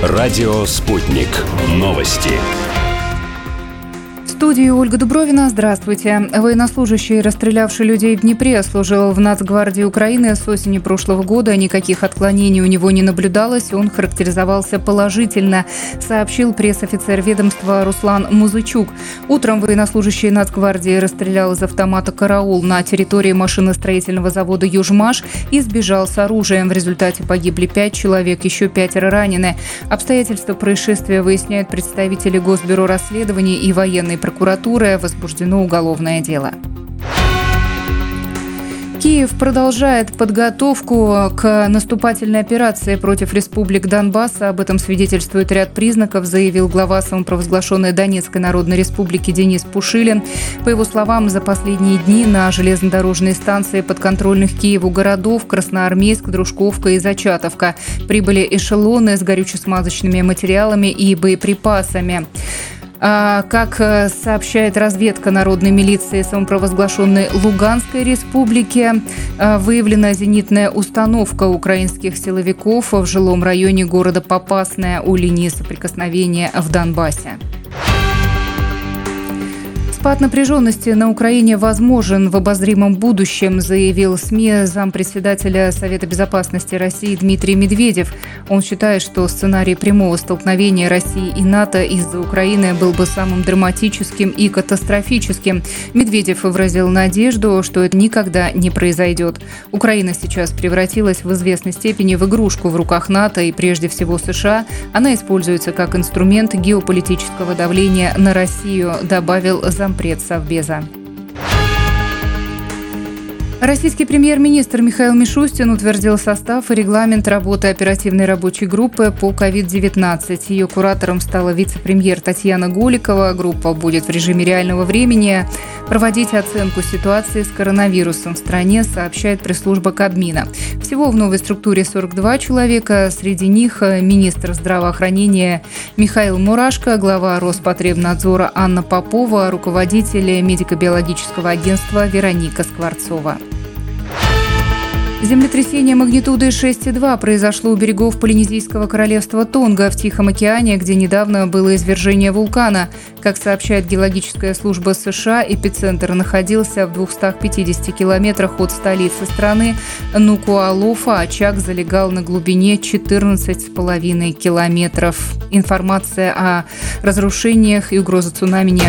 Радио «Спутник». Новости. В студии Ольга Дубровина. Здравствуйте. Военнослужащий, расстрелявший людей в Днепре, служил в Нацгвардии Украины с осени прошлого года. Никаких отклонений у него не наблюдалось. Он характеризовался положительно, сообщил пресс-офицер ведомства Руслан Музычук. Утром военнослужащий Нацгвардии расстрелял из автомата «Караул» на территории машиностроительного завода «Южмаш» и сбежал с оружием. В результате погибли 5 человек, еще 5 ранены. Обстоятельства происшествия выясняют представители Госбюро расследований и военной прокуратуры. Возбуждено уголовное дело. Киев продолжает подготовку к наступательной операции против республик Донбасса. Об этом свидетельствует ряд признаков, заявил глава самопровозглашенной Донецкой Народной Республики Денис Пушилин. По его словам, за последние дни на железнодорожные станции подконтрольных Киеву городов Красноармейск, Дружковка и Зачатовка прибыли эшелоны с горюче-смазочными материалами и боеприпасами. Как сообщает разведка народной милиции самопровозглашенной Луганской республики, выявлена зенитная установка украинских силовиков в жилом районе города Попасная у линии соприкосновения в Донбассе. Спад напряженности на Украине возможен в обозримом будущем, заявил СМИ зампредседателя Совета безопасности России Дмитрий Медведев. Он считает, что сценарий прямого столкновения России и НАТО из-за Украины был бы самым драматическим и катастрофическим. Медведев выразил надежду, что это никогда не произойдет. Украина сейчас превратилась в известной степени в игрушку в руках НАТО и прежде всего США. Она используется как инструмент геополитического давления на Россию, добавил зампред Совбеза. Российский премьер-министр Михаил Мишустин утвердил состав и регламент работы оперативной рабочей группы по COVID-19. Ее куратором стала вице-премьер Татьяна Голикова. Группа будет в режиме реального времени проводить оценку ситуации с коронавирусом в стране, сообщает пресс-служба Кабмина. Всего в новой структуре 42 человека. Среди них министр здравоохранения Михаил Мурашко, глава Роспотребнадзора Анна Попова, руководитель медико-биологического агентства Вероника Скворцова. Землетрясение магнитудой 6,2 произошло у берегов Полинезийского королевства Тонга в Тихом океане, где недавно было извержение вулкана. Как сообщает геологическая служба США, эпицентр находился в 250 километрах от столицы страны Нукуалофа. Очаг залегал на глубине 14,5 километров. Информация о разрушениях и угрозе цунами не